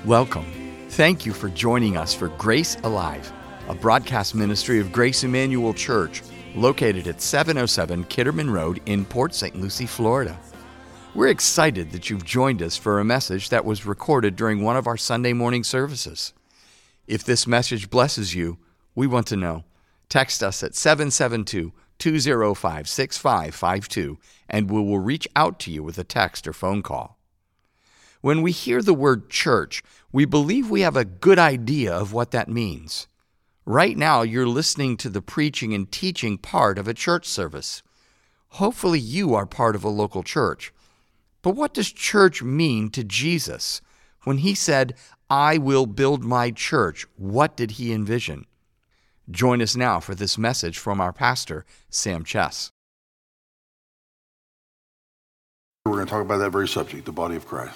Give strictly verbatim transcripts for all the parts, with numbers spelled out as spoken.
Welcome. Thank you for joining us for Grace Alive, a broadcast ministry of Grace Emmanuel Church located at seven oh seven Kitterman Road in Port Saint Lucie, Florida. We're excited that you've joined us for a message that was recorded during one of our Sunday morning services. If this message blesses you, we want to know. Text us at seven seven two, two oh five, six five five two and we will reach out to you with a text or phone call. When we hear the word church, we believe we have a good idea of what that means. Right now, you're listening to the preaching and teaching part of a church service. Hopefully, you are part of a local church. But what does church mean to Jesus? When he said, "I will build my church," what did he envision? Join us now for this message from our pastor, Sam Chess. We're going to talk about that very subject, the body of Christ.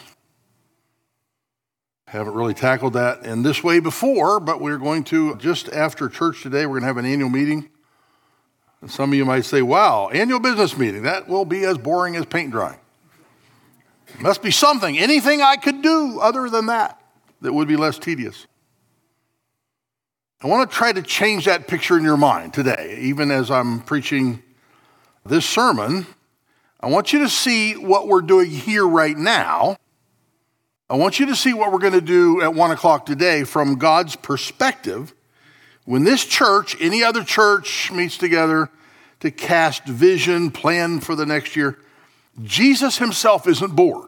Haven't really tackled that in this way before, but we're going to, just after church today, we're going to have an annual meeting. And some of you might say, wow, annual business meeting, that will be as boring as paint drying. Must be something, anything I could do other than that, that would be less tedious. I want to try to change that picture in your mind today, even as I'm preaching this sermon. I want you to see what we're doing here right now. I want you to see what we're going to do at one o'clock today from God's perspective. When this church, any other church, meets together to cast vision, plan for the next year, Jesus himself isn't bored.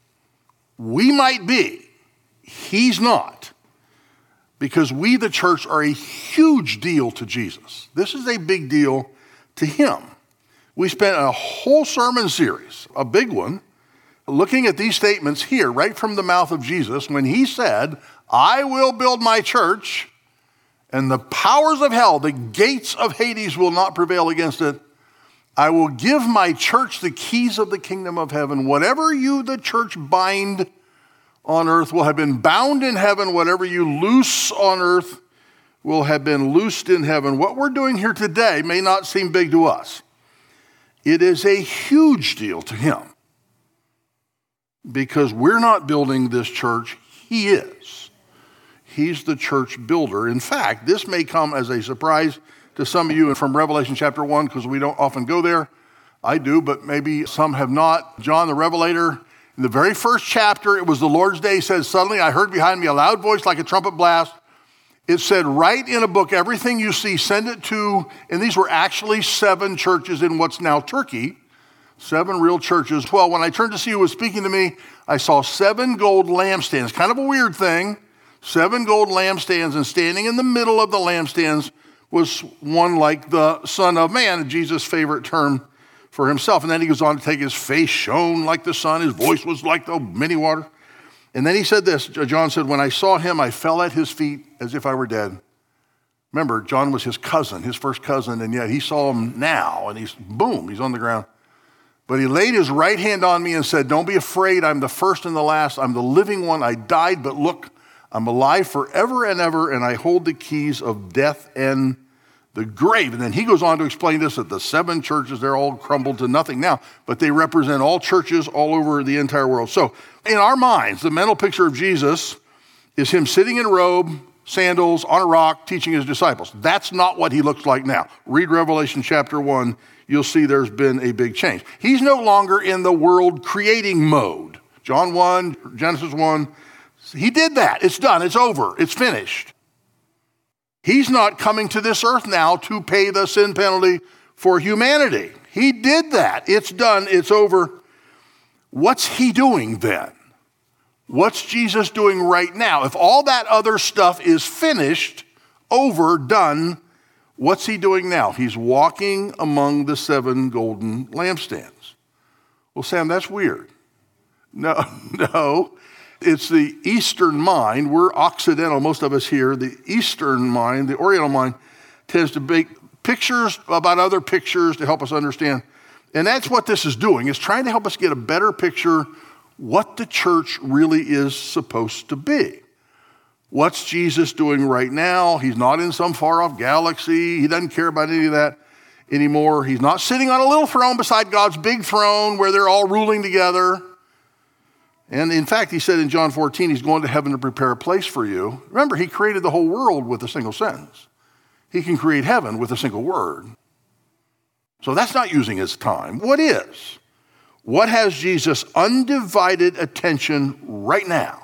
We might be. He's not. Because we, the church, are a huge deal to Jesus. This is a big deal to him. We spent a whole sermon series, a big one, looking at these statements here, right from the mouth of Jesus, when he said, "I will build my church, and the powers of hell, the gates of Hades will not prevail against it. I will give my church the keys of the kingdom of heaven. Whatever you, the church, bind on earth will have been bound in heaven. Whatever you loose on earth will have been loosed in heaven." What we're doing here today may not seem big to us. It is a huge deal to him. Because we're not building this church, he is. He's the church builder. In fact, this may come as a surprise to some of you from Revelation chapter one, because we don't often go there. I do, but maybe some have not. John the Revelator, in the very first chapter, it was the Lord's day, says, "Suddenly I heard behind me a loud voice like a trumpet blast. It said, write in a book everything you see, send it to," and these were actually seven churches in what's now Turkey. Seven real churches. Well, when I turned to see who was speaking to me, I saw seven gold lampstands. Kind of a weird thing. Seven gold lampstands, and standing in the middle of the lampstands was one like the Son of Man, Jesus' favorite term for himself. And then he goes on to take his face shone like the sun. His voice was like the many water. And then he said this, John said, "When I saw him, I fell at his feet as if I were dead." Remember, John was his cousin, his first cousin, and yet he saw him now, and he's, boom, he's on the ground. But he laid his right hand on me and said, "Don't be afraid. I'm the first and the last. I'm the living one. I died, but look, I'm alive forever and ever, and I hold the keys of death and the grave." And then he goes on to explain this, that the seven churches, they're all crumbled to nothing now, but they represent all churches all over the entire world. So in our minds, the mental picture of Jesus is him sitting in a robe, sandals, on a rock, teaching his disciples. That's not what he looks like now. Read Revelation chapter one. You'll see there's been a big change. He's no longer in the world creating mode. John one, Genesis one, he did that. It's done. It's over. It's finished. He's not coming to this earth now to pay the sin penalty for humanity. He did that. It's done. It's over. What's he doing then? What's Jesus doing right now? If all that other stuff is finished, over, done, what's he doing now? He's walking among the seven golden lampstands. Well, Sam, that's weird. No, no. It's the Eastern mind. We're Occidental, most of us here. The Eastern mind, the Oriental mind, tends to make pictures about other pictures to help us understand. And that's what this is doing. It's trying to help us get a better picture what the church really is supposed to be. What's Jesus doing right now? He's not in some far-off galaxy. He doesn't care about any of that anymore. He's not sitting on a little throne beside God's big throne where they're all ruling together. And in fact, he said in John fourteen, he's going to heaven to prepare a place for you. Remember, he created the whole world with a single sentence. He can create heaven with a single word. So that's not using his time. What is? What has Jesus' undivided attention right now?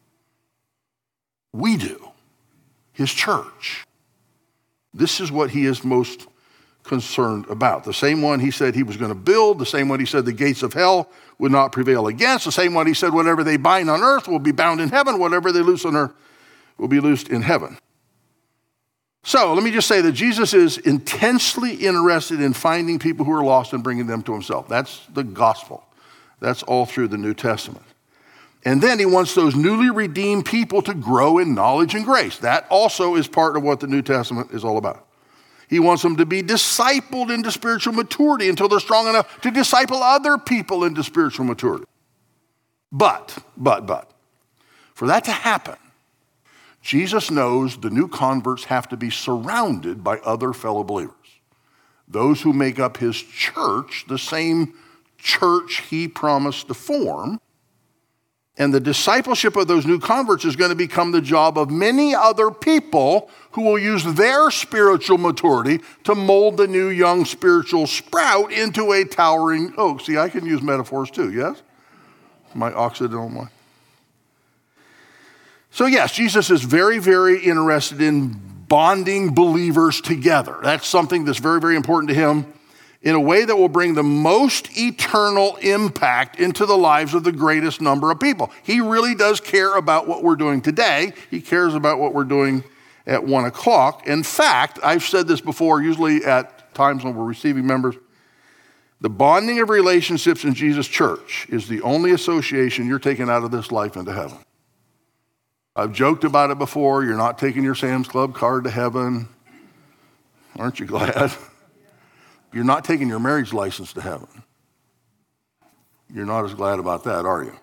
We do. His church. This is what he is most concerned about. The same one he said he was going to build, the same one he said the gates of hell would not prevail against, the same one he said whatever they bind on earth will be bound in heaven, whatever they loose on earth will be loosed in heaven. So let me just say that Jesus is intensely interested in finding people who are lost and bringing them to himself. That's the gospel. That's all through the New Testament. And then he wants those newly redeemed people to grow in knowledge and grace. That also is part of what the New Testament is all about. He wants them to be discipled into spiritual maturity until they're strong enough to disciple other people into spiritual maturity. But, but, but, for that to happen, Jesus knows the new converts have to be surrounded by other fellow believers. Those who make up his church, the same church he promised to form. And the discipleship of those new converts is going to become the job of many other people who will use their spiritual maturity to mold the new young spiritual sprout into a towering oak. See, I can use metaphors too, yes? My Occidental mind. So yes, Jesus is very, very interested in bonding believers together. That's something that's very, very important to him in a way that will bring the most eternal impact into the lives of the greatest number of people. He really does care about what we're doing today. He cares about what we're doing at one o'clock. In fact, I've said this before, usually at times when we're receiving members, the bonding of relationships in Jesus' church is the only association you're taking out of this life into heaven. I've joked about it before. You're not taking your Sam's Club card to heaven. Aren't you glad? You're not taking your marriage license to heaven. You're not as glad about that, are you?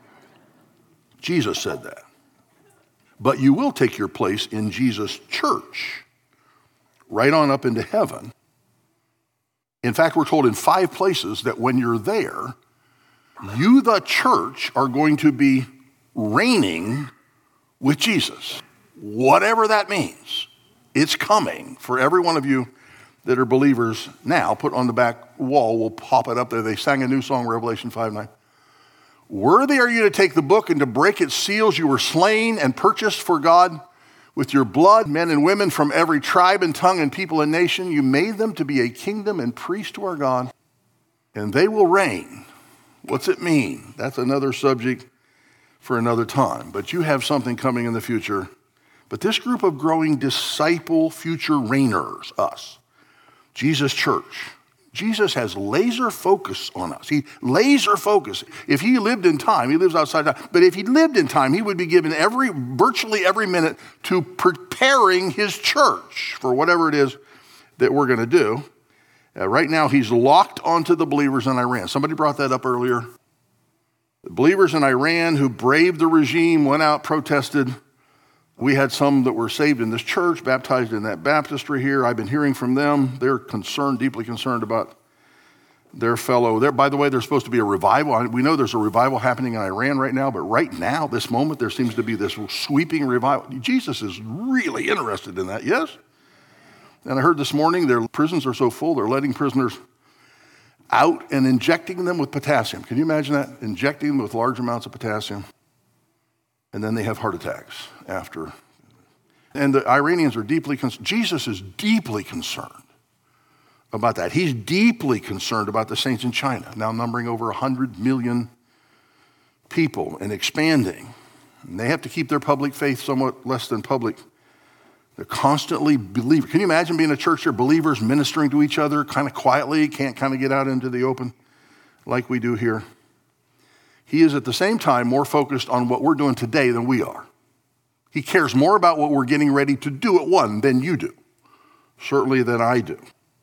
Jesus said that. But you will take your place in Jesus' church, right on up into heaven. In fact, we're told in five places that when you're there, you, the church, are going to be reigning with Jesus. Whatever that means, it's coming for every one of you that are believers now. Put on the back wall, we'll pop it up there. They sang a new song, Revelation five nine. Worthy are you to take the book and to break its seals. You were slain and purchased for God with your blood, men and women from every tribe and tongue and people and nation. You made them to be a kingdom and priests to our God, and they will reign. What's it mean? That's another subject for another time. But you have something coming in the future. But this group of growing disciple future reigners, us, Jesus' church, Jesus has laser focus on us. He laser focus. If he lived in time, he lives outside time, but if he lived in time, he would be given every, virtually every minute to preparing his church for whatever it is that we're going to do. Uh, right now, he's locked onto the believers in Iran. Somebody brought that up earlier. The believers in Iran who braved the regime, went out, protested. We had some that were saved in this church, baptized in that baptistry here. I've been hearing from them. They're concerned, deeply concerned about their fellow. There, by the way, there's supposed to be a revival. We know there's a revival happening in Iran right now, but right now, this moment, there seems to be this sweeping revival. Jesus is really interested in that, yes? And I heard this morning their prisons are so full, they're letting prisoners out and injecting them with potassium. Can you imagine that? Injecting them with large amounts of potassium. And then they have heart attacks after. And the Iranians are deeply concerned. Jesus is deeply concerned about that. He's deeply concerned about the saints in China, now numbering over one hundred million people and expanding. And they have to keep their public faith somewhat less than public. They're constantly believers. Can you imagine being a church there, believers ministering to each other kind of quietly, can't kind of get out into the open like we do here? He is at the same time more focused on what we're doing today than we are. He cares more about what we're getting ready to do at one than you do, certainly than I do.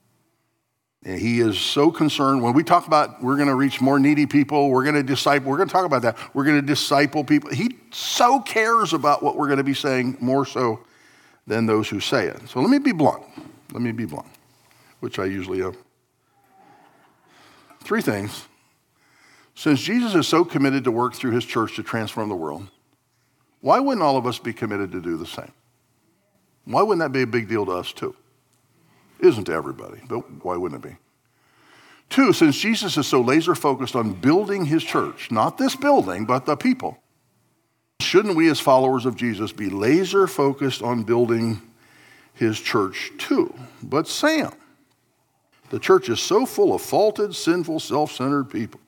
And he is so concerned. When we talk about we're going to reach more needy people, we're going to disciple, we're going to talk about that. We're going to disciple people. He so cares about what we're going to be saying more so than those who say it. So let me be blunt. Let me be blunt, which I usually am. Three things. Since Jesus is so committed to work through his church to transform the world, why wouldn't all of us be committed to do the same? Why wouldn't that be a big deal to us too? It isn't to everybody, but why wouldn't it be? Two, since Jesus is so laser focused on building his church, not this building, but the people, shouldn't we as followers of Jesus be laser focused on building his church too? But Sam, the church is so full of faulted, sinful, self-centered people.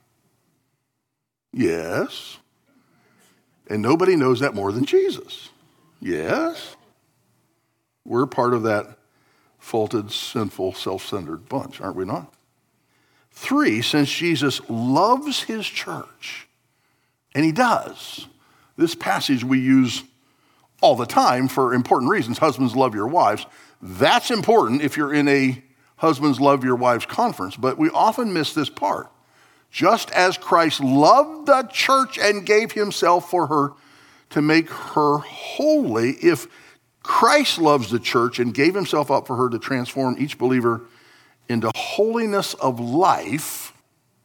Yes. And nobody knows that more than Jesus. Yes. We're part of that faulted, sinful, self-centered bunch, aren't we not? Three, since Jesus loves his church, and he does, this passage we use all the time for important reasons. Husbands, love your wives. That's important if you're in a husbands, love your wives conference, but we often miss this part. Just as Christ loved the church and gave himself for her to make her holy, if Christ loves the church and gave himself up for her to transform each believer into holiness of life,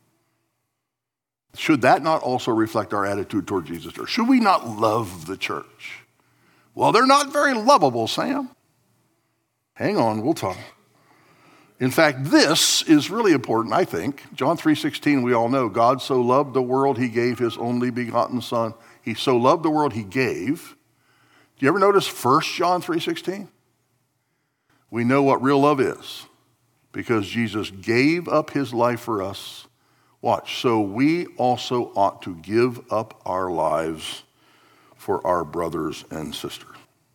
should that not also reflect our attitude toward Jesus' church? Should we not love the church? Well, they're not very lovable, Sam. Hang on, we'll talk. In fact, this is really important, I think. John three sixteen, we all know, God so loved the world, he gave his only begotten son. He so loved the world, he gave. Do you ever notice First John three sixteen? We know what real love is because Jesus gave up his life for us. Watch, so we also ought to give up our lives for our brothers and sisters.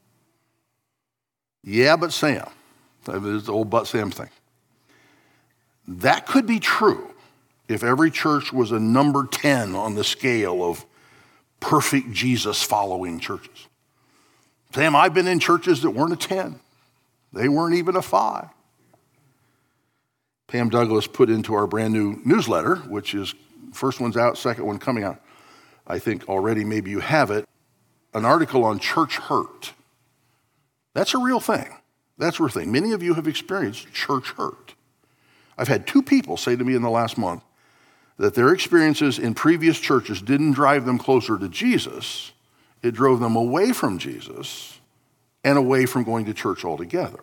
Yeah, but Sam, there's the old but Sam thing. That could be true if every church was a number ten on the scale of perfect Jesus-following churches. Sam, I've been in churches that weren't a ten. They weren't even a five. Pam Douglas put into our brand new newsletter, which is first one's out, second one coming out. I think already maybe you have it, an article on church hurt. That's a real thing. That's a real thing. Many of you have experienced church hurt. I've had two people say to me in the last month that their experiences in previous churches didn't drive them closer to Jesus. It drove them away from Jesus and away from going to church altogether.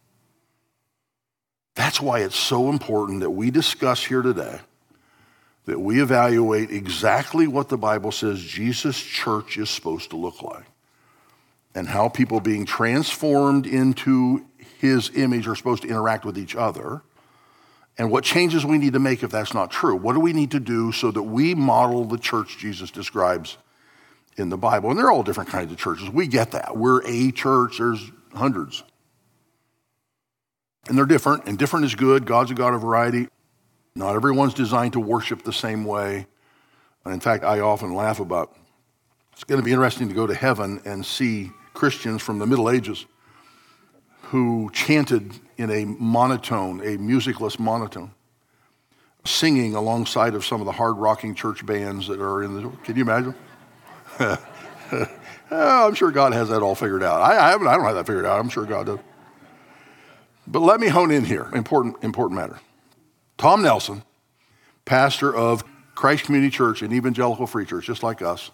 That's why it's so important that we discuss here today, that we evaluate exactly what the Bible says Jesus' church is supposed to look like and how people being transformed into his image are supposed to interact with each other and what changes we need to make if that's not true. What do we need to do so that we model the church Jesus describes in the Bible? And they're all different kinds of churches. We get that. We're a church. There's hundreds. And they're different, and different is good. God's a God of variety. Not everyone's designed to worship the same way. And in fact, I often laugh about, it's going to be interesting to go to heaven and see Christians from the Middle Ages who chanted in a monotone, a musicless monotone, singing alongside of some of the hard-rocking church bands that are in the, can you imagine? oh, I'm sure God has that all figured out. I, I haven't, I don't have that figured out. I'm sure God does. But let me hone in here. Important, important matter. Tom Nelson, pastor of Christ Community Church, an evangelical free church, just like us,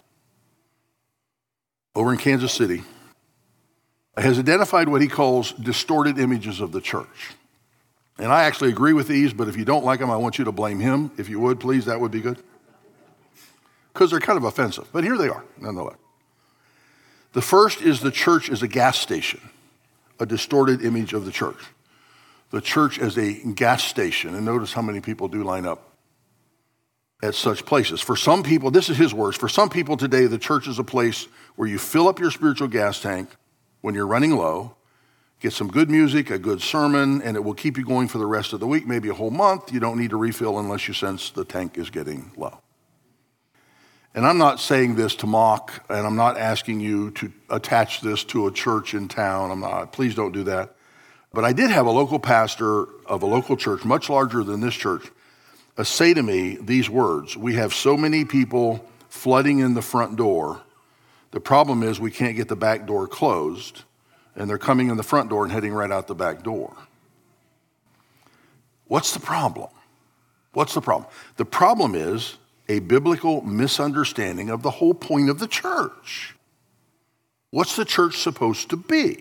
over in Kansas City, has identified what he calls distorted images of the church. And I actually agree with these, but if you don't like them, I want you to blame him. If you would, please, that would be good. Because they're kind of offensive, but here they are, nonetheless. The first is the church as a gas station, a distorted image of the church. The church as a gas station, and notice how many people do line up at such places. For some people, this is his words, for some people today, the church is a place where you fill up your spiritual gas tank when you're running low, get some good music, a good sermon, and it will keep you going for the rest of the week, maybe a whole month. You don't need to refill unless you sense the tank is getting low. And I'm not saying this to mock, and I'm not asking you to attach this to a church in town. I'm not, please don't do that. But I did have a local pastor of a local church, much larger than this church, uh, say to me these words: we have so many people flooding in the front door. The problem is we can't get the back door closed, and they're coming in the front door and heading right out the back door. What's the problem? What's the problem? The problem is a biblical misunderstanding of the whole point of the church. What's the church supposed to be?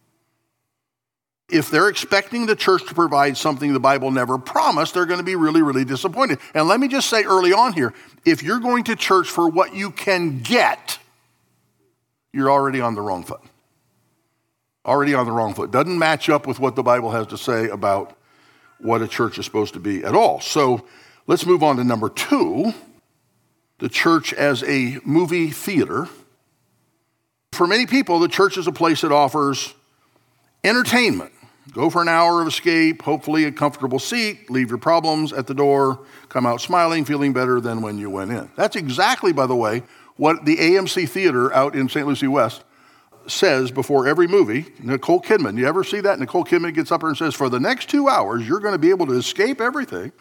If they're expecting the church to provide something the Bible never promised, they're going to be really, really disappointed. And let me just say early on here, if you're going to church for what you can get, you're already on the wrong foot. Already on the wrong foot. Doesn't match up with what the Bible has to say about what a church is supposed to be at all. So let's move on to number two, the church as a movie theater. For many people, the church is a place that offers entertainment. Go for an hour of escape, hopefully a comfortable seat, leave your problems at the door, come out smiling, feeling better than when you went in. That's exactly, by the way, what the A M C Theater out in Saint Lucie West says before every movie. Nicole Kidman, you ever see that? Nicole Kidman gets up there and says, for the next two hours, you're going to be able to escape everything.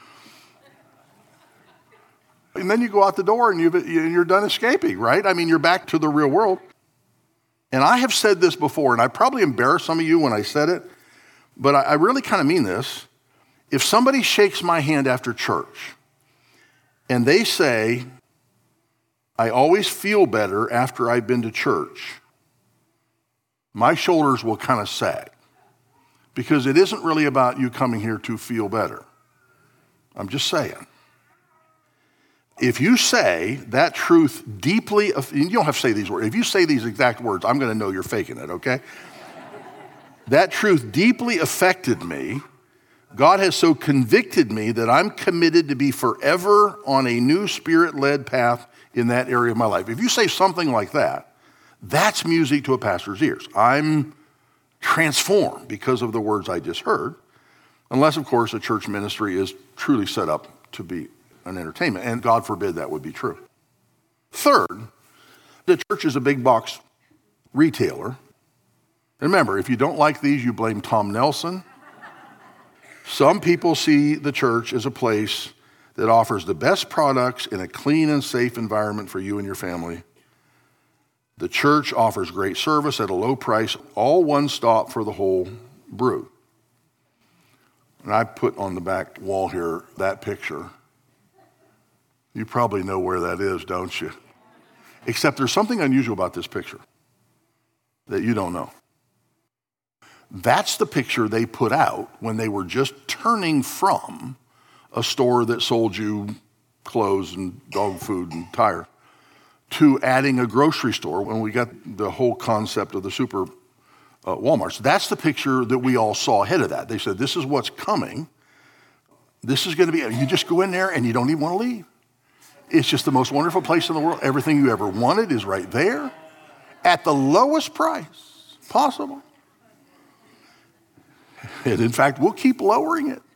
And then you go out the door and you've, you're done escaping, right? I mean, you're back to the real world. And I have said this before, and I probably embarrassed some of you when I said it, but I, I really kind of mean this. If somebody shakes my hand after church and they say, I always feel better after I've been to church, my shoulders will kind of sag because it isn't really about you coming here to feel better. I'm just saying. If you say that truth deeply, you don't have to say these words. If you say these exact words, I'm going to know you're faking it, okay? That truth deeply affected me. God has so convicted me that I'm committed to be forever on a new spirit-led path in that area of my life. If you say something like that, that's music to a pastor's ears. I'm transformed because of the words I just heard, unless, of course, a church ministry is truly set up to be an entertainment, and God forbid that would be true. Third, the church is a big box retailer. Remember, if you don't like these, you blame Tom Nelson. Some people see the church as a place that offers the best products in a clean and safe environment for you and your family. The church offers great service at a low price, all one stop for the whole brood. And I put on the back wall here that picture. You probably know where that is, don't you? Except there's something unusual about this picture that you don't know. That's the picture they put out when they were just turning from a store that sold you clothes and dog food and tire to adding a grocery store when we got the whole concept of the super uh, Walmarts. That's the picture that we all saw ahead of that. They said, this is what's coming. This is going to be, you just go in there and you don't even want to leave. It's just the most wonderful place in the world. Everything you ever wanted is right there at the lowest price possible. And in fact, we'll keep lowering it.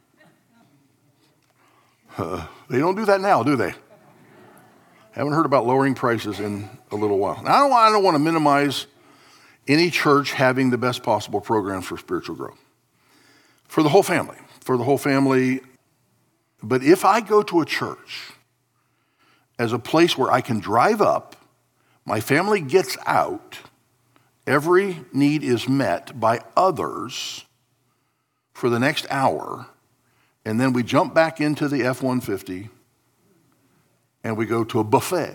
Uh, they don't do that now, do they? Haven't heard about lowering prices in a little while. Now, I don't, I don't want to minimize any church having the best possible programs for spiritual growth. For the whole family, for the whole family. But if I go to a church as a place where I can drive up, my family gets out, every need is met by others for the next hour, and then we jump back into the F one fifty and we go to a buffet.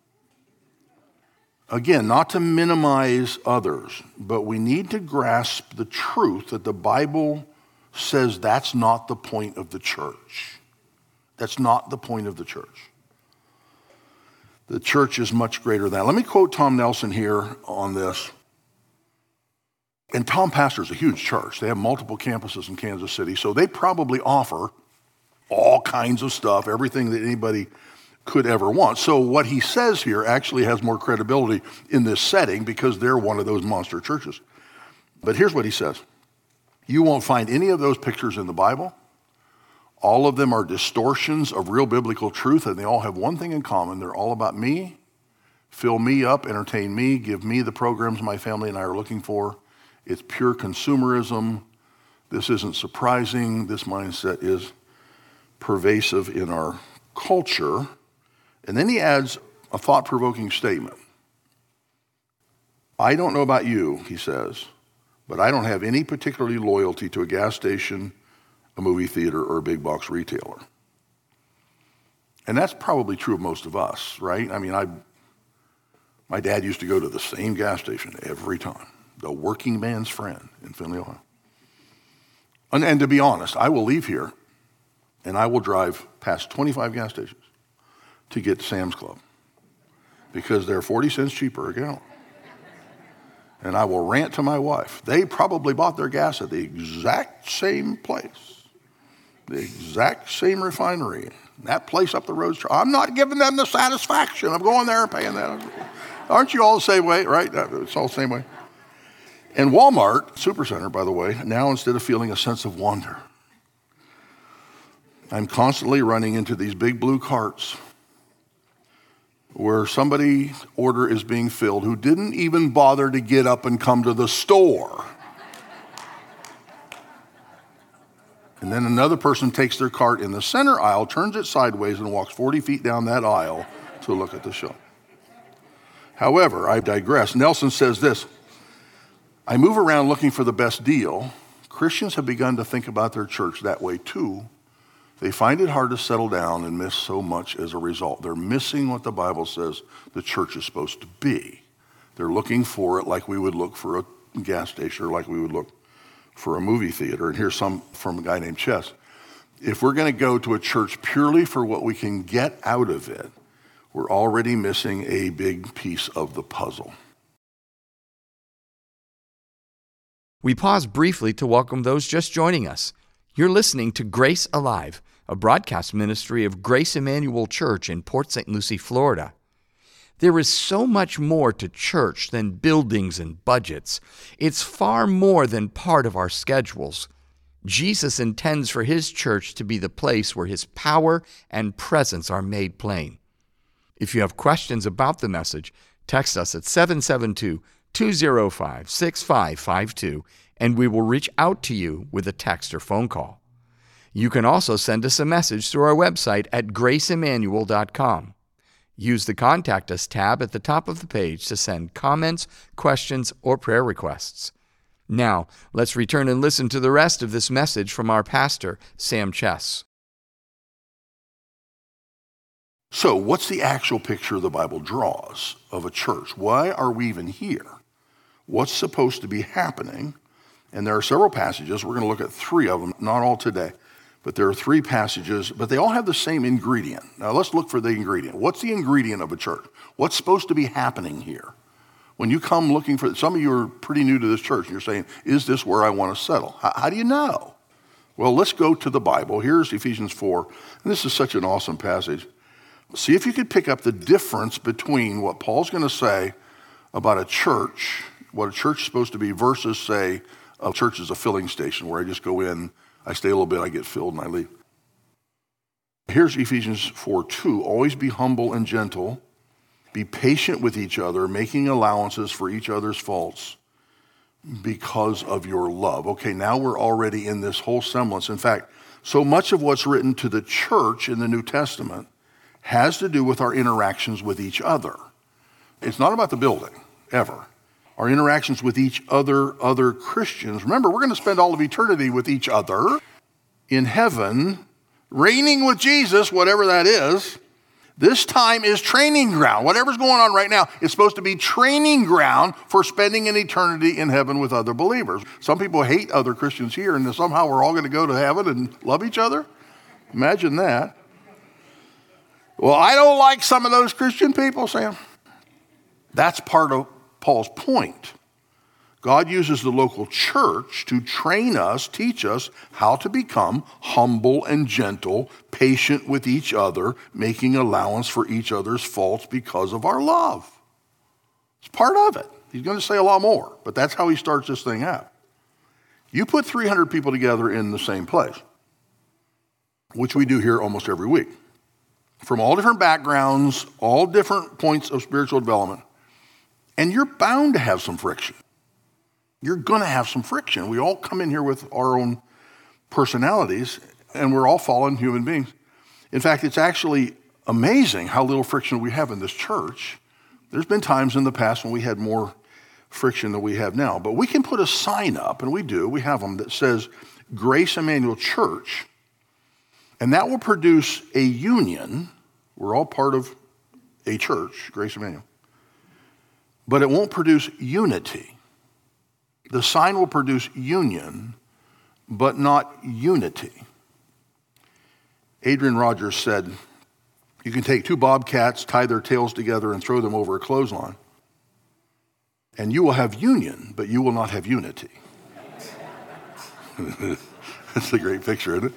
Again, not to minimize others, but we need to grasp the truth that the Bible says that's not the point of the church. That's not the point of the church. The church is much greater than that. Let me quote Tom Nelson here on this. And Tom pastors a huge church. They have multiple campuses in Kansas City, so they probably offer all kinds of stuff, everything that anybody could ever want. So what he says here actually has more credibility in this setting because they're one of those monster churches. But here's what he says. You won't find any of those pictures in the Bible. All of them are distortions of real biblical truth, and they all have one thing in common. They're all about me, fill me up, entertain me, give me the programs my family and I are looking for. It's pure consumerism. This isn't surprising. This mindset is pervasive in our culture. And then he adds a thought-provoking statement. I don't know about you, he says, but I don't have any particularly loyalty to a gas station, a movie theater, or a big box retailer. And that's probably true of most of us, right? I mean, I, my dad used to go to the same gas station every time, the working man's friend in Findlay, Ohio. And, and to be honest, I will leave here and I will drive past twenty-five gas stations to get to Sam's Club because they're forty cents cheaper a gallon. And I will rant to my wife. They probably bought their gas at the exact same place, the exact same refinery. That place up the road, I'm not giving them the satisfaction of going there and paying that. Aren't you all the same way, right? It's all the same way. And Walmart, Supercenter, by the way, now instead of feeling a sense of wonder, I'm constantly running into these big blue carts where somebody's order is being filled who didn't even bother to get up and come to the store. And then another person takes their cart in the center aisle, turns it sideways, and walks forty feet down that aisle to look at the show. However, I digress. Nelson says this, I move around looking for the best deal. Christians have begun to think about their church that way too. They find it hard to settle down and miss so much as a result. They're missing what the Bible says the church is supposed to be. They're looking for it like we would look for a gas station or like we would look for a movie theater. And here's some from a guy named Chess. If we're going to go to a church purely for what we can get out of it, we're already missing a big piece of the puzzle. We pause briefly to welcome those just joining us. You're listening to Grace Alive, a broadcast ministry of Grace Emmanuel Church in Port Saint Lucie, Florida. There is so much more to church than buildings and budgets. It's far more than part of our schedules. Jesus intends for His church to be the place where His power and presence are made plain. If you have questions about the message, text us at seven seven two, two zero five, six five five two, and we will reach out to you with a text or phone call. You can also send us a message through our website at grace emmanuel dot com. Use the Contact Us tab at the top of the page to send comments, questions, or prayer requests. Now, let's return and listen to the rest of this message from our pastor, Sam Chess. So, what's the actual picture the Bible draws of a church? Why are we even here? What's supposed to be happening? And there are several passages. We're going to look at three of them, not all today. But there are three passages, but they all have the same ingredient. Now let's look for the ingredient. What's the ingredient of a church? What's supposed to be happening here? When you come looking for, some of you are pretty new to this church, and you're saying, is this where I want to settle? How, how do you know? Well, let's go to the Bible. Here's Ephesians four, and this is such an awesome passage. See if you could pick up the difference between what Paul's going to say about a church, what a church is supposed to be, versus, say, a church is a filling station where I just go in, I stay a little bit, I get filled, and I leave. Here's Ephesians four two. Always be humble and gentle. Be patient with each other, making allowances for each other's faults because of your love. Okay, now we're already in this whole semblance. In fact, so much of what's written to the church in the New Testament has to do with our interactions with each other. It's not about the building, ever. Our interactions with each other, other Christians. Remember, we're going to spend all of eternity with each other in heaven, reigning with Jesus, whatever that is. This time is training ground. Whatever's going on right now is supposed to be training ground for spending an eternity in heaven with other believers. Some people hate other Christians here, and somehow we're all going to go to heaven and love each other. Imagine that. Well, I don't like some of those Christian people, Sam. That's part of Paul's point. God uses the local church to train us, teach us how to become humble and gentle, patient with each other, making allowance for each other's faults because of our love. It's part of it. He's going to say a lot more, but that's how he starts this thing out. You put three hundred people together in the same place, which we do here almost every week, from all different backgrounds, all different points of spiritual development, and you're bound to have some friction. You're going to have some friction. We all come in here with our own personalities, and we're all fallen human beings. In fact, it's actually amazing how little friction we have in this church. There's been times in the past when we had more friction than we have now. But we can put a sign up, and we do, we have them, that says Grace Emmanuel Church, and that will produce a union We're all part of a church, Grace Emmanuel. But it won't produce unity. The sign will produce union, but not unity. Adrian Rogers said, you can take two bobcats, tie their tails together, and throw them over a clothesline, and you will have union, but you will not have unity. That's a great picture, isn't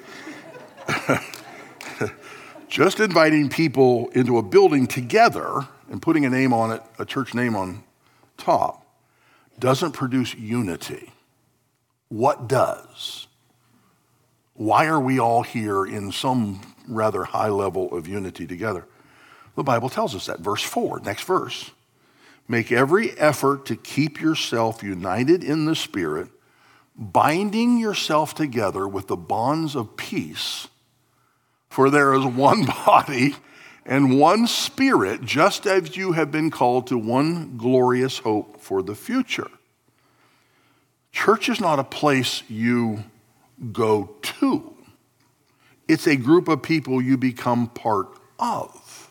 it? Just inviting people into a building together and putting a name on it, a church name on top, doesn't produce unity. What does? Why are we all here in some rather high level of unity together? The Bible tells us that. Verse four, next verse. Make every effort to keep yourself united in the Spirit, binding yourself together with the bonds of peace. For there is one body and one Spirit, just as you have been called to one glorious hope for the future. Church is not a place you go to. It's a group of people you become part of.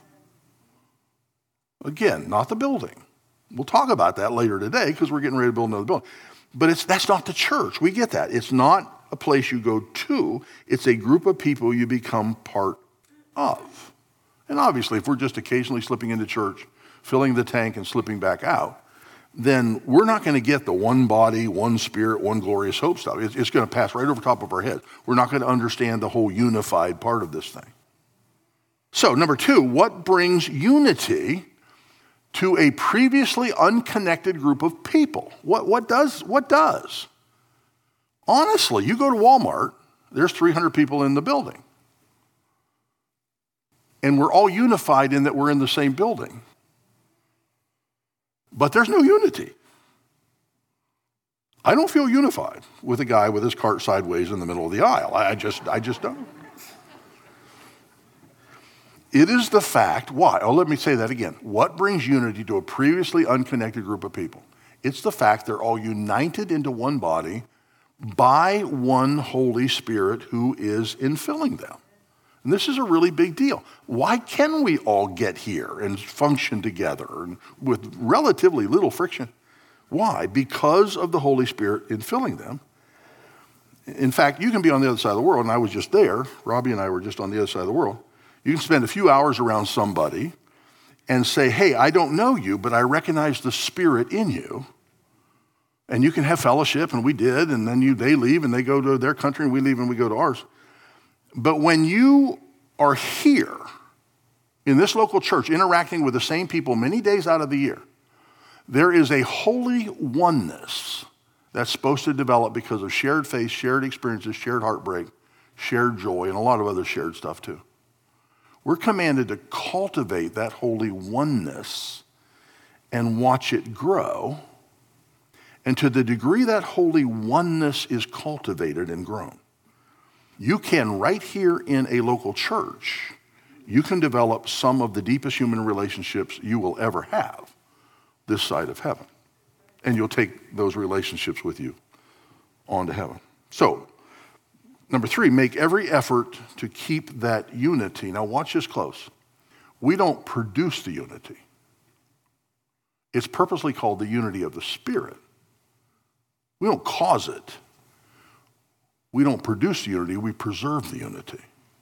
Again, not the building. We'll talk about that later today because we're getting ready to build another building. But it's that's not the church. We get that. It's not a place you go to. It's a group of people you become part of. And obviously, if we're just occasionally slipping into church, filling the tank and slipping back out, then we're not going to get the one body, one Spirit, one glorious hope stuff. It's, it's going to pass right over top of our head. We're not going to understand the whole unified part of this thing. So, number two, what brings unity to a previously unconnected group of people? What, what does? What does? Honestly, you go to Walmart, there's three hundred people in the building. And we're all unified in that we're in the same building. But there's no unity. I don't feel unified with a guy with his cart sideways in the middle of the aisle. I just, I just don't. It is the fact, why? Oh, let me say that again. What brings unity to a previously unconnected group of people? It's the fact they're all united into one body by one Holy Spirit who is infilling them. And this is a really big deal. Why can we all get here and function together and with relatively little friction? Why? Because of the Holy Spirit infilling them. In fact, you can be on the other side of the world, and I was just there. Robbie and I were just on the other side of the world. You can spend a few hours around somebody and say, hey, I don't know you, but I recognize the Spirit in you. And you can have fellowship, and we did, and then you, they leave, and they go to their country, and we leave, and we go to ours. But when you are here in this local church interacting with the same people many days out of the year, there is a holy oneness that's supposed to develop because of shared faith, shared experiences, shared heartbreak, shared joy, and a lot of other shared stuff too. We're commanded to cultivate that holy oneness and watch it grow. And to the degree that holy oneness is cultivated and grown, you can, right here in a local church, you can develop some of the deepest human relationships you will ever have this side of heaven. And you'll take those relationships with you on to heaven. So, number three, make every effort to keep that unity. Now watch this close. We don't produce the unity. It's purposely called the unity of the Spirit. We don't cause it. We don't produce the unity, we preserve the unity.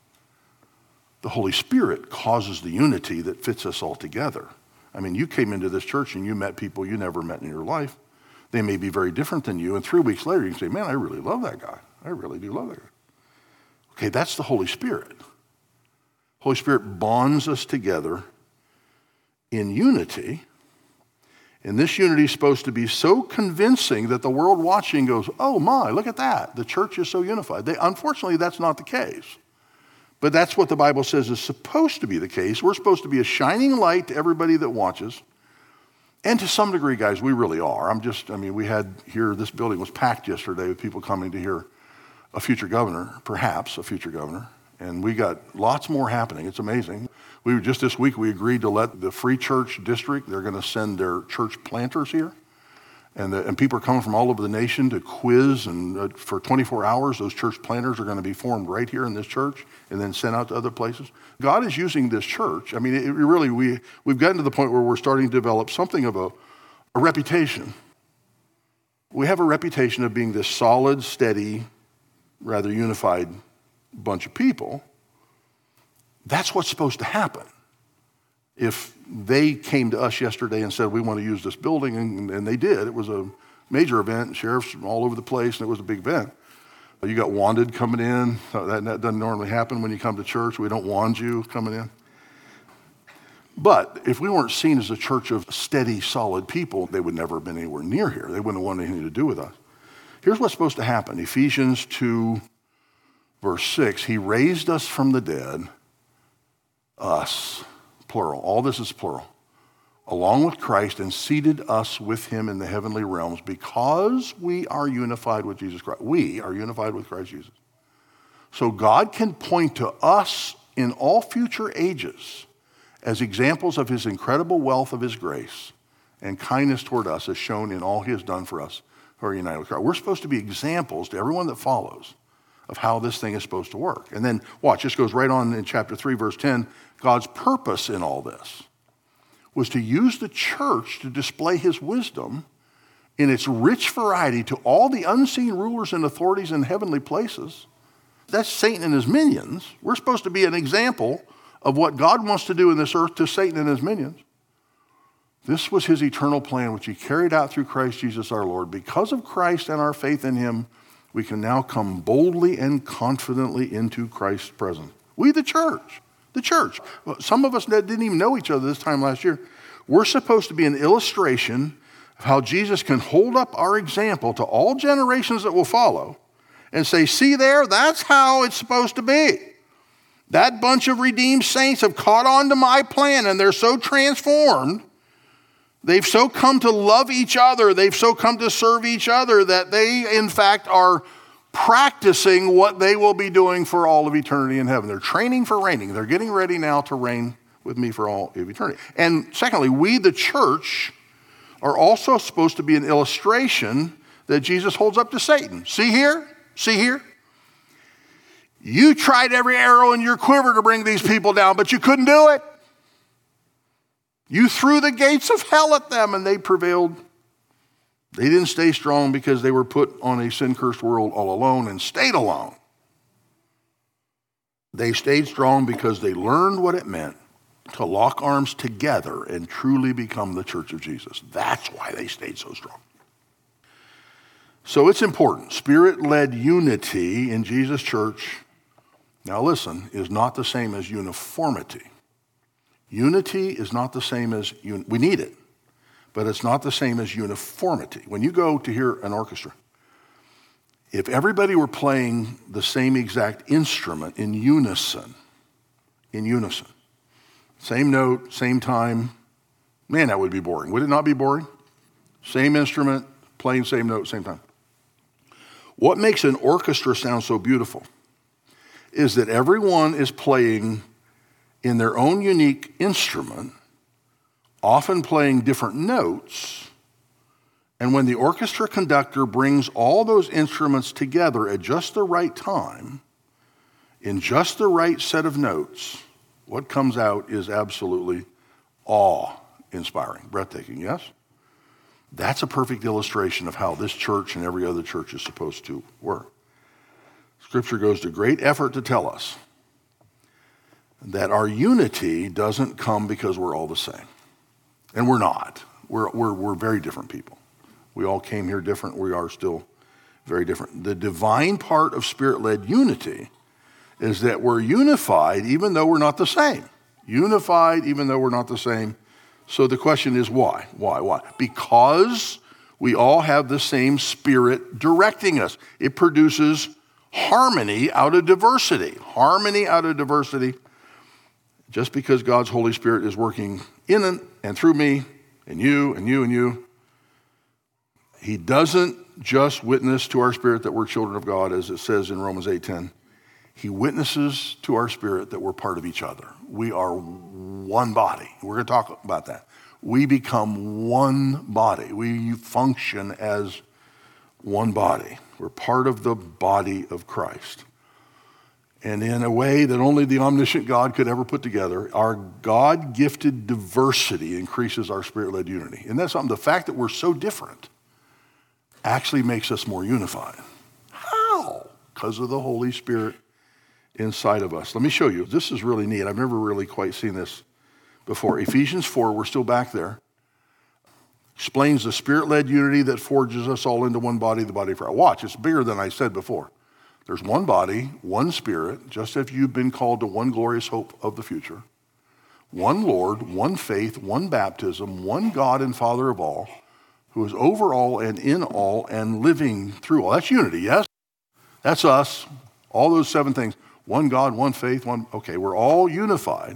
The Holy Spirit causes the unity that fits us all together. I mean, you came into this church and you met people you never met in your life. They may be very different than you, and three weeks later you can say, man, I really love that guy. I really do love that guy. Okay, that's the Holy Spirit. Holy Spirit bonds us together in unity, and this unity is supposed to be so convincing that the world watching goes, oh my, look at that. The church is so unified. They, unfortunately, that's not the case. But that's what the Bible says is supposed to be the case. We're supposed to be a shining light to everybody that watches. And to some degree, guys, we really are. I'm just, I mean, we had here, this building was packed yesterday with people coming to hear a future governor, perhaps a future governor. And we got lots more happening. It's amazing. We were just this week, we agreed to let the Free Church District, they're going to send their church planters here. And, the, and people are coming from all over the nation to quiz, and uh, for twenty-four hours, those church planners are going to be formed right here in this church and then sent out to other places. God is using this church. I mean, it, it really, we, we've gotten to the point where we're starting to develop something of a, a reputation. We have a reputation of being this solid, steady, rather unified bunch of people. That's what's supposed to happen. If they came to us yesterday and said, we want to use this building, and, and they did, it was a major event, sheriffs from all over the place, and it was a big event. You got wanded coming in. That, that doesn't normally happen when you come to church. We don't wand you coming in. But if we weren't seen as a church of steady, solid people, they would never have been anywhere near here. They wouldn't have wanted anything to do with us. Here's what's supposed to happen. Ephesians two, verse six, he raised us from the dead, us, plural. All this is plural. Along with Christ, and seated us with him in the heavenly realms because we are unified with Jesus Christ. We are unified with Christ Jesus. So God can point to us in all future ages as examples of his incredible wealth of his grace and kindness toward us as shown in all he has done for us who are united with Christ. We're supposed to be examples to everyone that follows of how this thing is supposed to work. And then watch, this goes right on in chapter three, verse ten. God's purpose in all this was to use the church to display his wisdom in its rich variety to all the unseen rulers and authorities in heavenly places. That's Satan and his minions. We're supposed to be an example of what God wants to do in this earth to Satan and his minions. This was his eternal plan, which he carried out through Christ Jesus our Lord. Because of Christ and our faith in him, we can now come boldly and confidently into Christ's presence. We, the church, the church. Some of us didn't even know each other this time last year. We're supposed to be an illustration of how Jesus can hold up our example to all generations that will follow and say, see there, that's how it's supposed to be. That bunch of redeemed saints have caught on to my plan, and they're so transformed. They've so come to love each other. They've so come to serve each other that they, in fact, are practicing what they will be doing for all of eternity in heaven. They're training for reigning. They're getting ready now to reign with me for all of eternity. And secondly, we, the church, are also supposed to be an illustration that Jesus holds up to Satan. See here? See here? You tried every arrow in your quiver to bring these people down, but you couldn't do it. You threw the gates of hell at them, and they prevailed. They didn't stay strong because they were put on a sin-cursed world all alone and stayed alone. They stayed strong because they learned what it meant to lock arms together and truly become the church of Jesus. That's why they stayed so strong. So it's important. Spirit-led unity in Jesus' church, now listen, is not the same as uniformity. Unity is not the same as, un- we need it, but it's not the same as uniformity. When you go to hear an orchestra, if everybody were playing the same exact instrument in unison, in unison, same note, same time, man, that would be boring. Would it not be boring? Same instrument, playing same note, same time. What makes an orchestra sound so beautiful is that everyone is playing in their own unique instrument, often playing different notes. And when the orchestra conductor brings all those instruments together at just the right time, in just the right set of notes, what comes out is absolutely awe-inspiring, breathtaking, yes? That's a perfect illustration of how this church and every other church is supposed to work. Scripture goes to great effort to tell us that our unity doesn't come because we're all the same. And we're not. We're, we're, we're very different people. We all came here different. We are still very different. The divine part of Spirit-led unity is that we're unified even though we're not the same. Unified even though we're not the same. So the question is why? Why? Why? Because we all have the same Spirit directing us. It produces harmony out of diversity. Harmony out of diversity. Just because God's Holy Spirit is working in and, and through me and you and you and you, he doesn't just witness to our spirit that we're children of God, as it says in Romans eight ten. He witnesses to our spirit that we're part of each other. We are one body. We're going to talk about that. we become one body. We function as one body. We're part of the body of Christ. And in a way that only the omniscient God could ever put together, our God-gifted diversity increases our spirit-led unity. And that's something, the fact that we're so different actually makes us more unified. How? Because of the Holy Spirit inside of us. Let me show you. This is really neat. I've never really quite seen this before. Ephesians four, we're still back there, explains the spirit-led unity that forges us all into one body, the body of Christ. Watch, it's bigger than I said before. There's one body, one spirit, just as you've been called to one glorious hope of the future. One Lord, one faith, one baptism, one God and Father of all, who is over all and in all and living through all. That's unity, yes? That's us. All those seven things. One God, one faith, one, okay, we're all unified.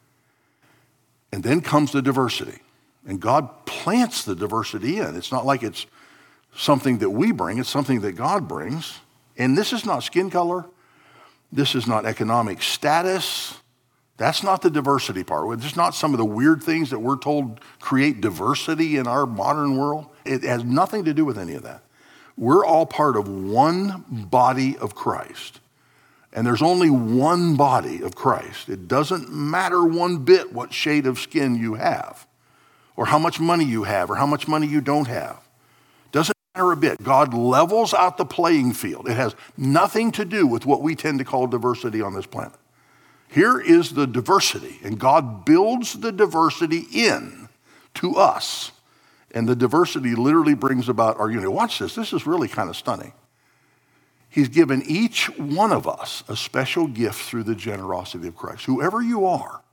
And then comes the diversity. And God plants the diversity in. It's not like it's something that we bring, it's something that God brings. And this is not skin color. This is not economic status. That's not the diversity part. It's not some of the weird things that we're told create diversity in our modern world. It has nothing to do with any of that. We're all part of one body of Christ. And there's only one body of Christ. It doesn't matter one bit what shade of skin you have, or how much money you have, or how much money you don't have. Doesn't matter a bit. God levels out the playing field. It has nothing to do with what we tend to call diversity on this planet. Here is the diversity, and God builds the diversity in to us. And the diversity literally brings about our unity. Watch this. This is really kind of stunning. He's given each one of us a special gift through the generosity of Christ. Whoever you are,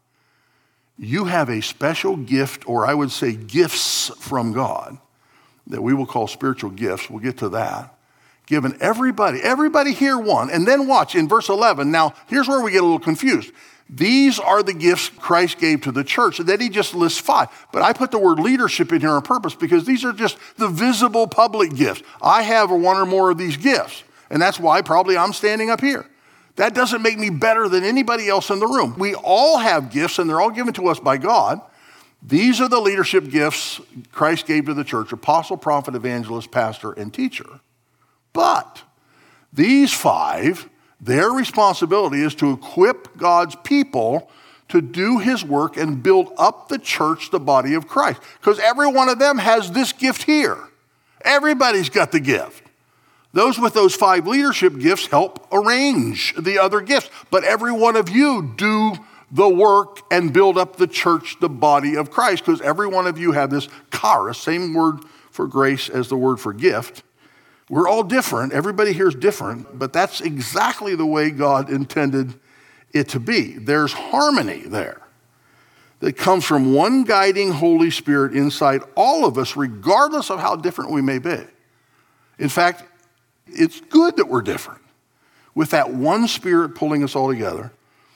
you have a special gift, or I would say gifts from God, that we will call spiritual gifts. We'll get to that. Given everybody, everybody here one. And then watch in verse eleven. Now, here's where we get a little confused. These are the gifts Christ gave to the church. And then he just lists five. But I put the word leadership in here on purpose because these are just the visible public gifts. I have one or more of these gifts. And that's why probably I'm standing up here. That doesn't make me better than anybody else in the room. We all have gifts, and they're all given to us by God. These are the leadership gifts Christ gave to the church: apostle, prophet, evangelist, pastor, and teacher. But these five, their responsibility is to equip God's people to do his work and build up the church, the body of Christ. Because every one of them has this gift here. Everybody's got the gift. Those with those five leadership gifts help arrange the other gifts. But every one of you do the work and build up the church, the body of Christ, because every one of you have this charis, same word for grace as the word for gift. We're all different. Everybody here is different, but that's exactly the way God intended it to be. There's harmony there that comes from one guiding Holy Spirit inside all of us, regardless of how different we may be. In fact, it's good that we're different. With that one Spirit pulling us all together,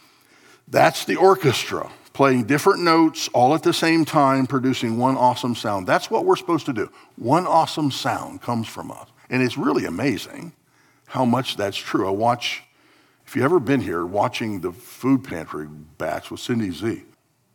that's the orchestra, playing different notes all at the same time, producing one awesome sound. That's what we're supposed to do. One awesome sound comes from us. And it's really amazing how much that's true. I watch, if you've ever been here, watching the food pantry batch with Cindy Z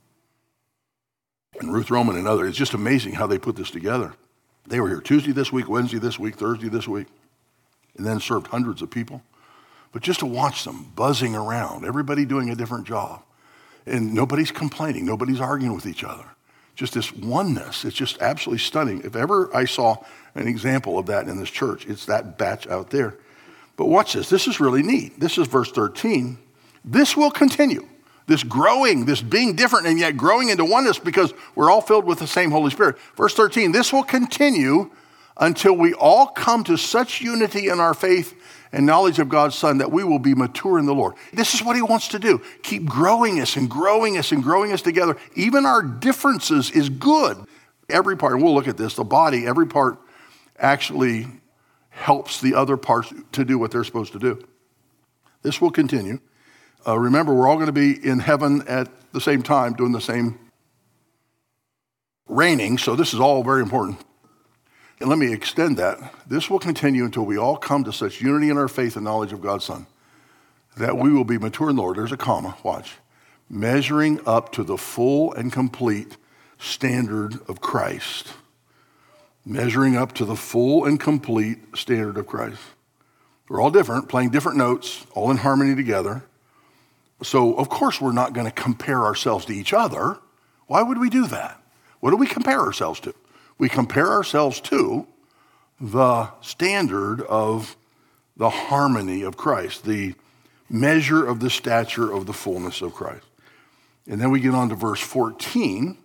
and Ruth Roman and others, it's just amazing how they put this together. They were here Tuesday this week, Wednesday this week, Thursday this week, and then served hundreds of people. But just to watch them buzzing around, everybody doing a different job, and nobody's complaining, nobody's arguing with each other. Just this oneness, it's just absolutely stunning. If ever I saw an example of that in this church, it's that batch out there. But watch this, this is really neat. This is verse thirteen. This will continue, this growing, this being different and yet growing into oneness because we're all filled with the same Holy Spirit. Verse thirteen, this will continue until we all come to such unity in our faith and knowledge of God's Son that we will be mature in the Lord. This is what he wants to do. Keep growing us and growing us and growing us together. Even our differences is good. Every part, and we'll look at this, the body, every part actually helps the other parts to do what they're supposed to do. This will continue. Uh, remember, we're all going to be in heaven at the same time doing the same reigning, so this is all very important. And let me extend that. This will continue until we all come to such unity in our faith and knowledge of God's Son that we will be mature in the Lord. There's a comma, watch. Measuring up to the full and complete standard of Christ, measuring up to the full and complete standard of Christ. We're all different, playing different notes, all in harmony together. So, of course, we're not going to compare ourselves to each other. Why would we do that? What do we compare ourselves to? We compare ourselves to the standard of the harmony of Christ, the measure of the stature of the fullness of Christ. And then we get on to verse fourteen.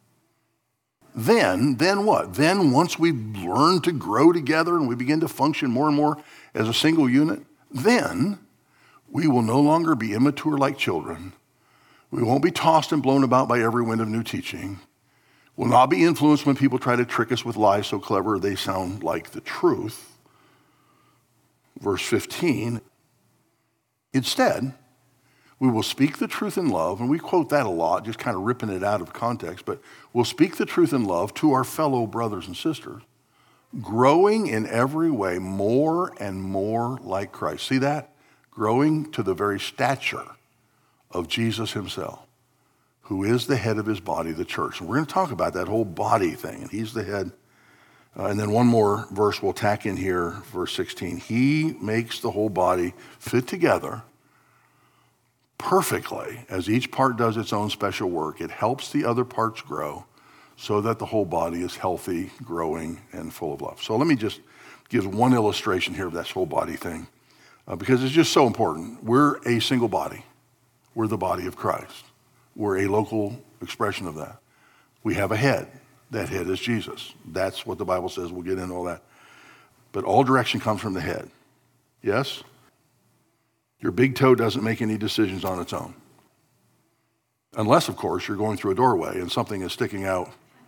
Then, then what? Then once we learn to grow together and we begin to function more and more as a single unit, then we will no longer be immature like children. We won't be tossed and blown about by every wind of new teaching. We'll not be influenced when people try to trick us with lies so clever they sound like the truth. Verse fifteen, instead, we will speak the truth in love, and we quote that a lot, just kind of ripping it out of context, but we'll speak the truth in love to our fellow brothers and sisters, growing in every way more and more like Christ. See that? Growing to the very stature of Jesus himself, who is the head of his body, the church. And we're going to talk about that whole body thing, and he's the head. Uh, and then one more verse we'll tack in here, verse sixteen. He makes the whole body fit together perfectly as each part does its own special work. It helps the other parts grow so that the whole body is healthy, growing, and full of love. So let me just give one illustration here of this whole body thing uh, because it's just so important. We're a single body. We're the body of Christ. We're a local expression of that. We have a head. That head is Jesus. That's what the Bible says. We'll get into all that. But all direction comes from the head. Yes? Your big toe doesn't make any decisions on its own. Unless, of course, you're going through a doorway and something is sticking out.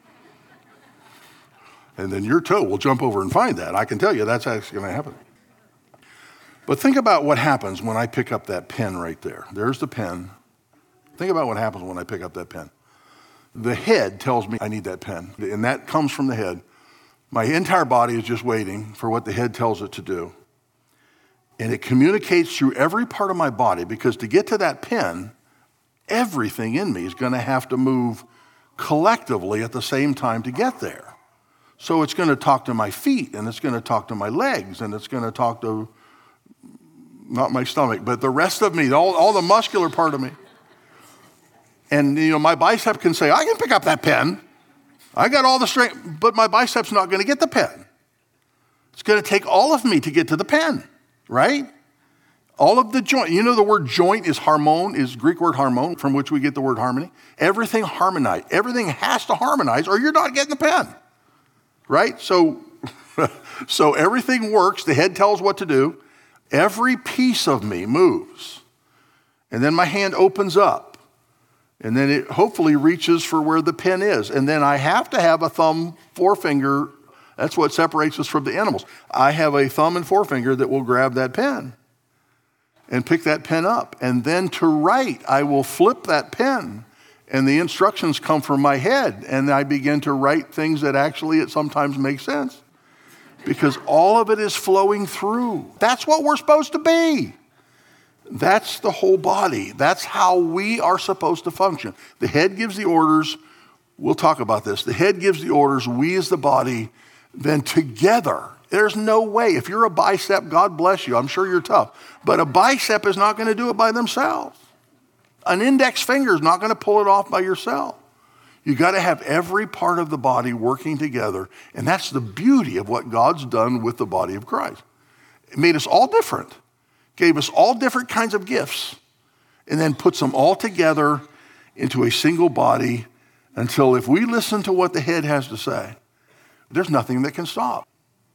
And then your toe will jump over and find that. I can tell you that's actually going to happen. But think about what happens when I pick up that pen right there. There's the pen. Think about what happens when I pick up that pen. The head tells me I need that pen, and that comes from the head. My entire body is just waiting for what the head tells it to do. And it communicates through every part of my body, because to get to that pen, everything in me is going to have to move collectively at the same time to get there. So it's going to talk to my feet, and it's going to talk to my legs, and it's going to talk to, not my stomach, but the rest of me, all, all the muscular part of me. And, you know, my bicep can say, I can pick up that pen. I got all the strength, but my bicep's not going to get the pen. It's going to take all of me to get to the pen, right? All of the joint. You know, the word joint is harmon, is Greek word harmon, from which we get the word harmony. Everything harmonize. Everything has to harmonize or you're not getting the pen, right? So, so everything works. The head tells what to do. Every piece of me moves. And then my hand opens up. And then it hopefully reaches for where the pen is. And then I have to have a thumb, forefinger. That's what separates us from the animals. I have a thumb and forefinger that will grab that pen and pick that pen up. And then to write, I will flip that pen. And the instructions come from my head. And I begin to write things that actually it sometimes makes sense. Because all of it is flowing through. That's what we're supposed to be. That's the whole body. That's how we are supposed to function. The head gives the orders. We'll talk about this. The head gives the orders. We as the body, then together. There's no way. If you're a bicep, God bless you. I'm sure you're tough. But a bicep is not going to do it by themselves. An index finger is not going to pull it off by yourself. You got to have every part of the body working together. And that's the beauty of what God's done with the body of Christ. It made us all different. Gave us all different kinds of gifts, and then puts them all together into a single body until if we listen to what the head has to say, there's nothing that can stop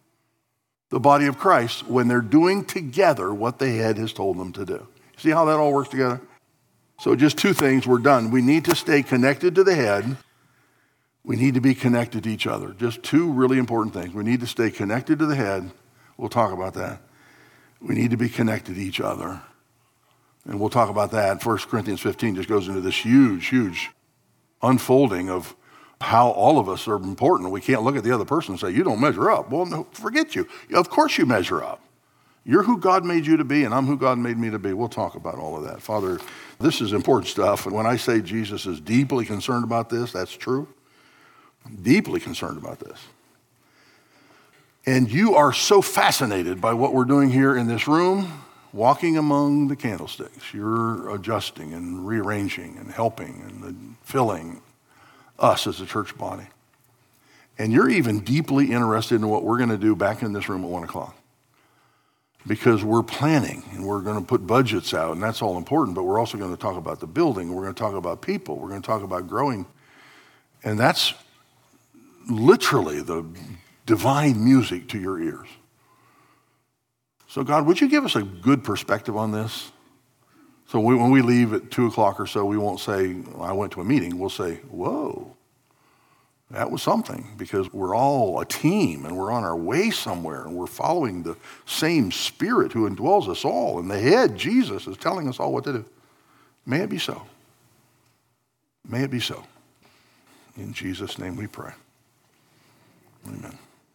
the body of Christ when they're doing together what the head has told them to do. See how that all works together? So just two things, we're done. We need to stay connected to the head. We need to be connected to each other. Just two really important things. We need to stay connected to the head. We'll talk about that. We need to be connected to each other. And we'll talk about that. First Corinthians fifteen just goes into this huge, huge unfolding of how all of us are important. We can't look at the other person and say, you don't measure up. Well, no, forget you. Of course you measure up. You're who God made you to be, and I'm who God made me to be. We'll talk about all of that. Father, this is important stuff. And when I say Jesus is deeply concerned about this, that's true. deeply concerned about this. And you are so fascinated by what we're doing here in this room, walking among the candlesticks. You're adjusting and rearranging and helping and filling us as a church body. And you're even deeply interested in what we're going to do back in this room at one o'clock. Because we're planning and we're going to put budgets out, and that's all important, but we're also going to talk about the building. We're going to talk about people. We're going to talk about growing. And that's literally the divine music to your ears. So God, would you give us a good perspective on this? So we, when we leave at two o'clock or so, we won't say, I went to a meeting. We'll say, whoa, that was something, because we're all a team and we're on our way somewhere and we're following the same Spirit who indwells us all. And the head, Jesus, is telling us all what to do. May it be so. May it be so. In Jesus' name we pray. Amen.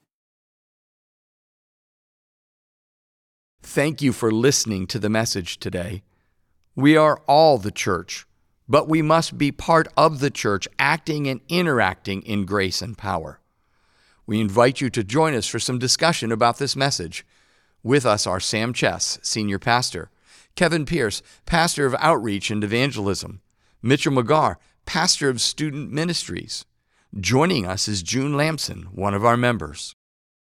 Thank you for listening to the message today. We are all the church, but we must be part of the church, acting and interacting in grace and power. We invite you to join us for some discussion about this message. With us are Sam Chess, Senior Pastor, Kevin Pierce, Pastor of Outreach and Evangelism, Mitchell McGarr, Pastor of Student Ministries. Joining us is June Lamson, one of our members.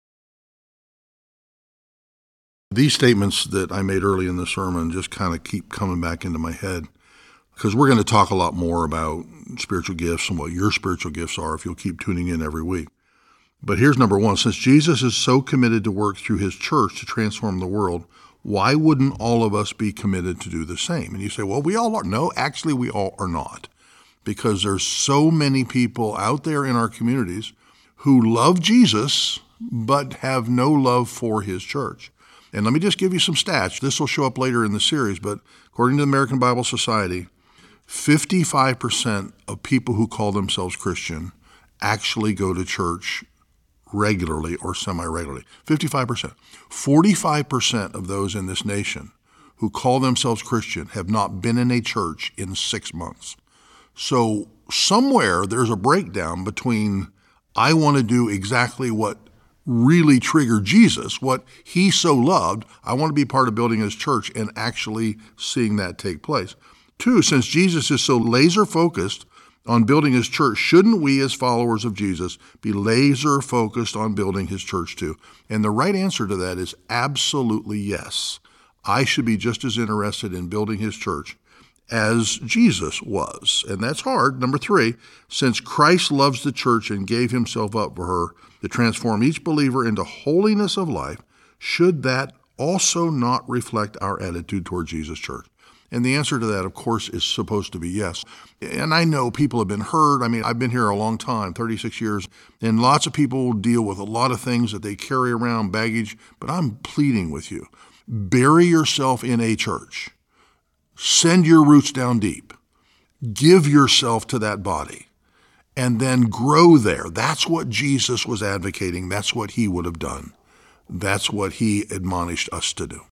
These statements that I made early in the sermon just kind of keep coming back into my head, because we're going to talk a lot more about spiritual gifts and what your spiritual gifts are if you'll keep tuning in every week. But here's number one. Since Jesus is so committed to work through his church to transform the world, why wouldn't all of us be committed to do the same? And you say, well, we all are. No, actually, we all are not. Because there's so many people out there in our communities who love Jesus but have no love for his church. And let me just give you some stats. This will show up later in the series, but according to the American Bible Society, fifty-five percent of people who call themselves Christian actually go to church regularly or semi-regularly. fifty-five percent. forty-five percent of those in this nation who call themselves Christian have not been in a church in six months. So somewhere there's a breakdown between I want to do exactly what really triggered Jesus, what he so loved. I want to be part of building his church and actually seeing that take place. Two, since Jesus is so laser focused on building his church, shouldn't we as followers of Jesus be laser focused on building his church too? And the right answer to that is absolutely yes. I should be just as interested in building his church as Jesus was. And that's hard. Number three, since Christ loves the church and gave himself up for her to transform each believer into holiness of life, should that also not reflect our attitude toward Jesus' church? And the answer to that, of course, is supposed to be yes. And I know people have been hurt. I mean, I've been here a long time, thirty-six years, and lots of people deal with a lot of things that they carry around, baggage, but I'm pleading with you. Bury yourself in a church. Send your roots down deep. Give yourself to that body. And then grow there. That's what Jesus was advocating. That's what he would have done. That's what he admonished us to do.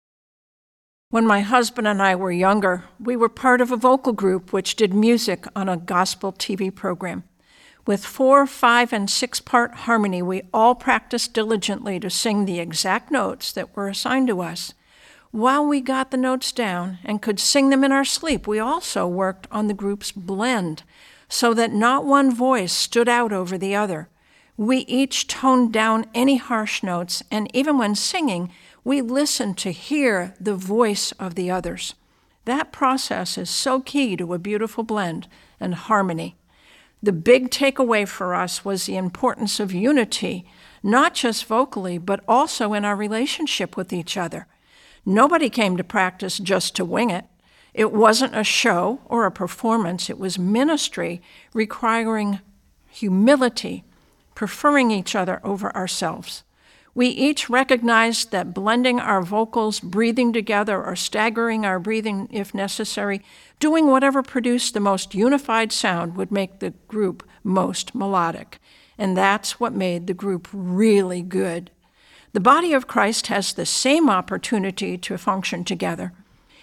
When my husband and I were younger, we were part of a vocal group which did music on a gospel T V program. With four, five, and six-part harmony, we all practiced diligently to sing the exact notes that were assigned to us. While we got the notes down and could sing them in our sleep, we also worked on the group's blend so that not one voice stood out over the other. We each toned down any harsh notes, and even when singing, we listened to hear the voice of the others. That process is so key to a beautiful blend and harmony. The big takeaway for us was the importance of unity, not just vocally, but also in our relationship with each other. Nobody came to practice just to wing it. It wasn't a show or a performance. It was ministry requiring humility, preferring each other over ourselves. We each recognized that blending our vocals, breathing together, or staggering our breathing if necessary, doing whatever produced the most unified sound would make the group most melodic. And that's what made the group really good. The body of Christ has the same opportunity to function together.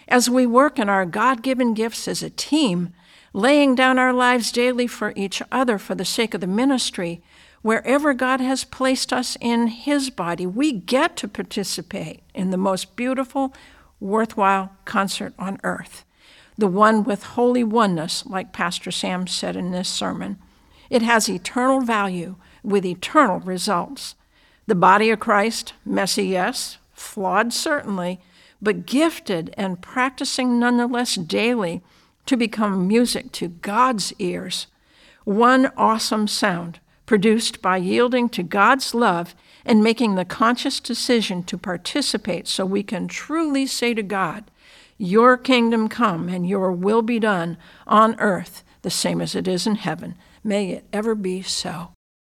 As we work in our God-given gifts as a team, laying down our lives daily for each other for the sake of the ministry, wherever God has placed us in his body, we get to participate in the most beautiful, worthwhile concert on earth, the one with holy oneness, like Pastor Sam said in this sermon. It has eternal value with eternal results. The body of Christ, messy, yes, flawed, certainly, but gifted and practicing nonetheless daily to become music to God's ears. One awesome sound produced by yielding to God's love and making the conscious decision to participate so we can truly say to God, your kingdom come and your will be done on earth, the same as it is in heaven. May it ever be so.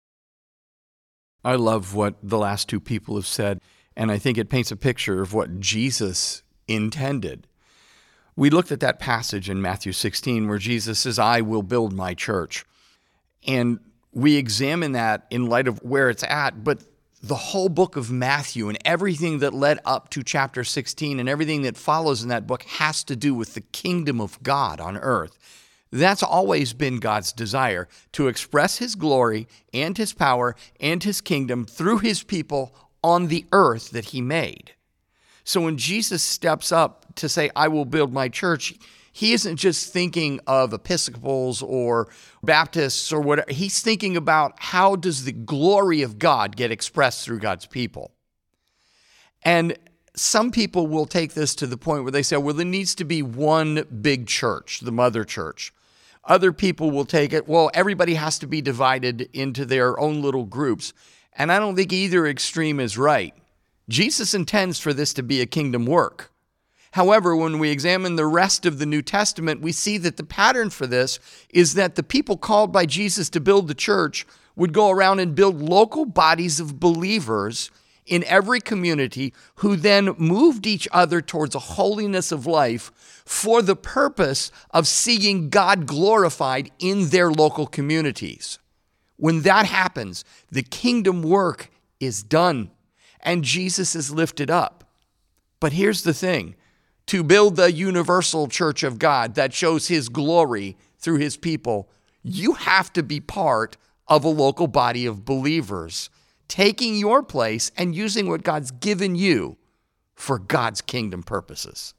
I love what the last two people have said, and I think it paints a picture of what Jesus intended. We looked at that passage in Matthew sixteen where Jesus says, I will build my church. And we examine that in light of where it's at, but the whole book of Matthew and everything that led up to chapter sixteen and everything that follows in that book has to do with the kingdom of God on earth. That's always been God's desire, to express his glory and his power and his kingdom through his people on the earth that he made. So when Jesus steps up to say, I will build my church, he isn't just thinking of Episcopals or Baptists or whatever. He's thinking about how does the glory of God get expressed through God's people. And some people will take this to the point where they say, well, there needs to be one big church, the mother church. Other people will take it, well, everybody has to be divided into their own little groups. And I don't think either extreme is right. Jesus intends for this to be a kingdom work. However, when we examine the rest of the New Testament, we see that the pattern for this is that the people called by Jesus to build the church would go around and build local bodies of believers in every community who then moved each other towards a holiness of life for the purpose of seeing God glorified in their local communities. When that happens, the kingdom work is done and Jesus is lifted up. But here's the thing. To build the universal church of God that shows his glory through his people, you have to be part of a local body of believers, taking your place and using what God's given you for God's kingdom purposes.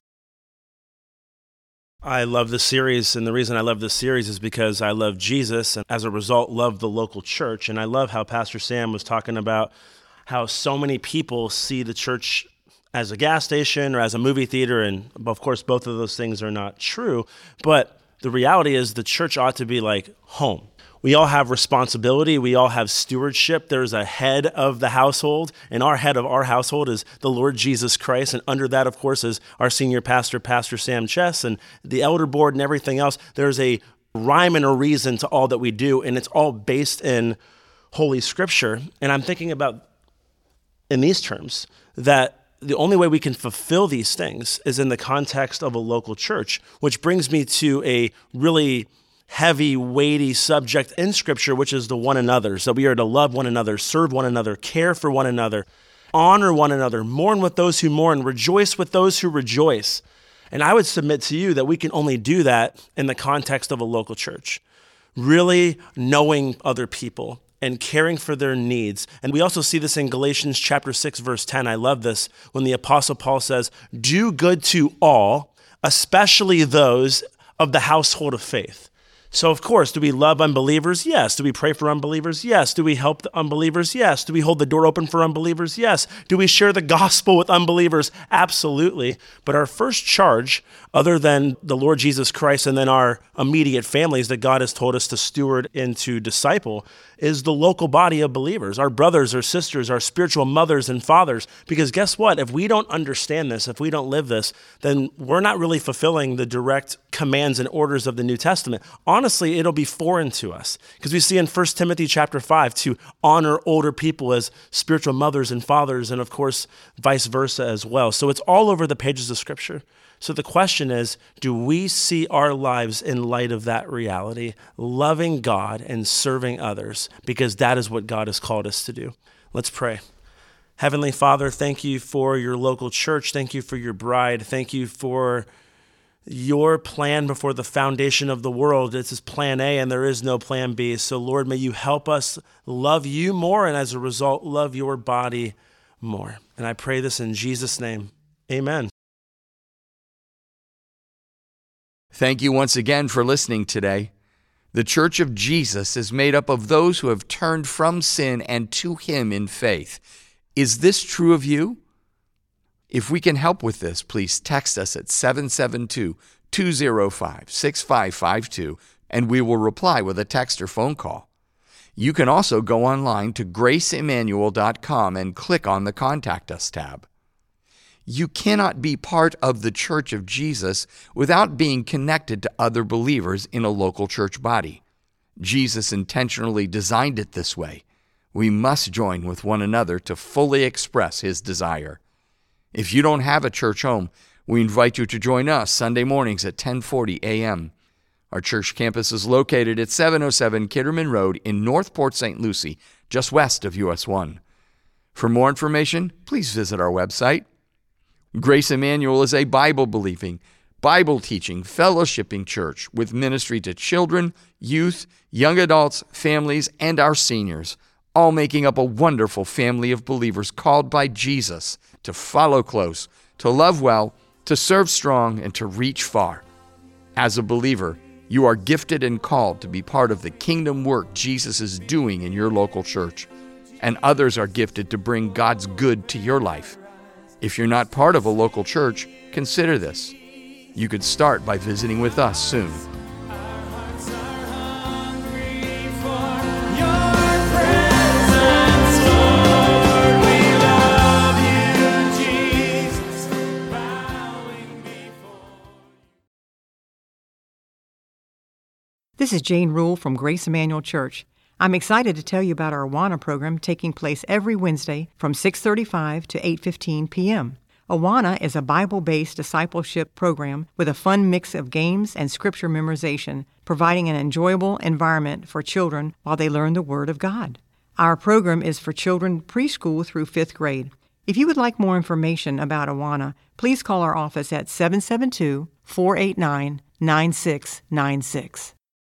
I love this series, and the reason I love this series is because I love Jesus, and as a result, love the local church. And I love how Pastor Sam was talking about how so many people see the church as a gas station or as a movie theater, and of course, both of those things are not true. But the reality is the church ought to be like home. We all have responsibility. We all have stewardship. There's a head of the household, and our head of our household is the Lord Jesus Christ. And under that, of course, is our senior pastor, Pastor Sam Chess, and the elder board and everything else. There's a rhyme and a reason to all that we do, and it's all based in Holy Scripture. And I'm thinking about, in these terms, that the only way we can fulfill these things is in the context of a local church, which brings me to a really heavy, weighty subject in Scripture, which is the one another. So we are to love one another, serve one another, care for one another, honor one another, mourn with those who mourn, rejoice with those who rejoice. And I would submit to you that we can only do that in the context of a local church, really knowing other people and caring for their needs. And we also see this in Galatians chapter six, verse ten. I love this when the Apostle Paul says, do good to all, especially those of the household of faith. So of course, do we love unbelievers? Yes. Do we pray for unbelievers? Yes. Do we help the unbelievers? Yes. Do we hold the door open for unbelievers? Yes. Do we share the gospel with unbelievers? Absolutely. But our first charge, other than the Lord Jesus Christ and then our immediate families that God has told us to steward and to disciple, is the local body of believers, our brothers, our sisters, our spiritual mothers and fathers. Because guess what? If we don't understand this, if we don't live this, then we're not really fulfilling the direct commands and orders of the New Testament. Honestly, it'll be foreign to us because we see in First Timothy chapter five to honor older people as spiritual mothers and fathers, and of course, vice versa as well. So it's all over the pages of Scripture. So the question is, do we see our lives in light of that reality, loving God and serving others? Because that is what God has called us to do. Let's pray. Heavenly Father, thank you for your local church. Thank you for your bride. Thank you for your plan before the foundation of the world. This is plan A, and there is no plan B. So, Lord, may you help us love you more, and as a result, love your body more. And I pray this in Jesus' name. Amen. Thank you once again for listening today. The Church of Jesus is made up of those who have turned from sin and to Him in faith. Is this true of you? If we can help with this, please text us at seven seven two, two zero five, six five five two, and we will reply with a text or phone call. You can also go online to grace emmanuel dot com and click on the Contact Us tab. You cannot be part of the Church of Jesus without being connected to other believers in a local church body. Jesus intentionally designed it this way. We must join with one another to fully express His desire. If you don't have a church home, we invite you to join us Sunday mornings at ten forty a.m. Our church campus is located at seven oh seven Kitterman Road in North Port Saint Lucie, just west of U S one. For more information, please visit our website. Grace Emmanuel is a Bible-believing, Bible-teaching, fellowshipping church with ministry to children, youth, young adults, families, and our seniors, all making up a wonderful family of believers called by Jesus to follow close, to love well, to serve strong, and to reach far. As a believer, you are gifted and called to be part of the kingdom work Jesus is doing in your local church, and others are gifted to bring God's good to your life. If you're not part of a local church, consider this. You could start by visiting with us soon. This is Jane Rule from Grace Emmanuel Church. I'm excited to tell you about our Awana program taking place every Wednesday from six thirty-five to eight fifteen p.m. Awana is a Bible-based discipleship program with a fun mix of games and scripture memorization, providing an enjoyable environment for children while they learn the Word of God. Our program is for children preschool through fifth grade. If you would like more information about Awana, please call our office at seven seven two, four eight nine, nine six nine six.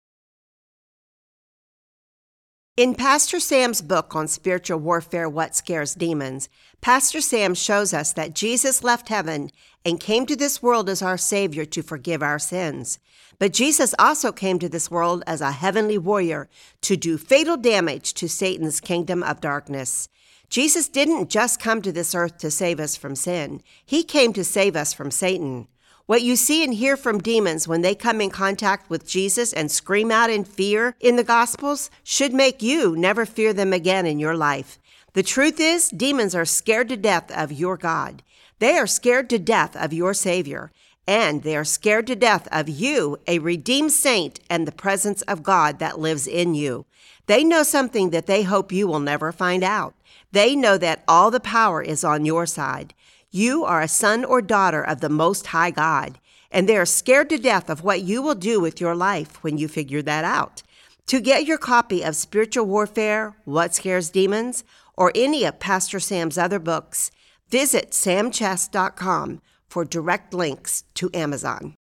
In Pastor Sam's book on spiritual warfare, What Scares Demons, Pastor Sam shows us that Jesus left heaven and came to this world as our Savior to forgive our sins. But Jesus also came to this world as a heavenly warrior to do fatal damage to Satan's kingdom of darkness. Jesus didn't just come to this earth to save us from sin. He came to save us from Satan. What you see and hear from demons when they come in contact with Jesus and scream out in fear in the Gospels should make you never fear them again in your life. The truth is, demons are scared to death of your God. They are scared to death of your Savior. And they are scared to death of you, a redeemed saint, and the presence of God that lives in you. They know something that they hope you will never find out. They know that all the power is on your side. You are a son or daughter of the Most High God, and they are scared to death of what you will do with your life when you figure that out. To get your copy of Spiritual Warfare, What Scares Demons, or any of Pastor Sam's other books, visit sam chest dot com for direct links to Amazon.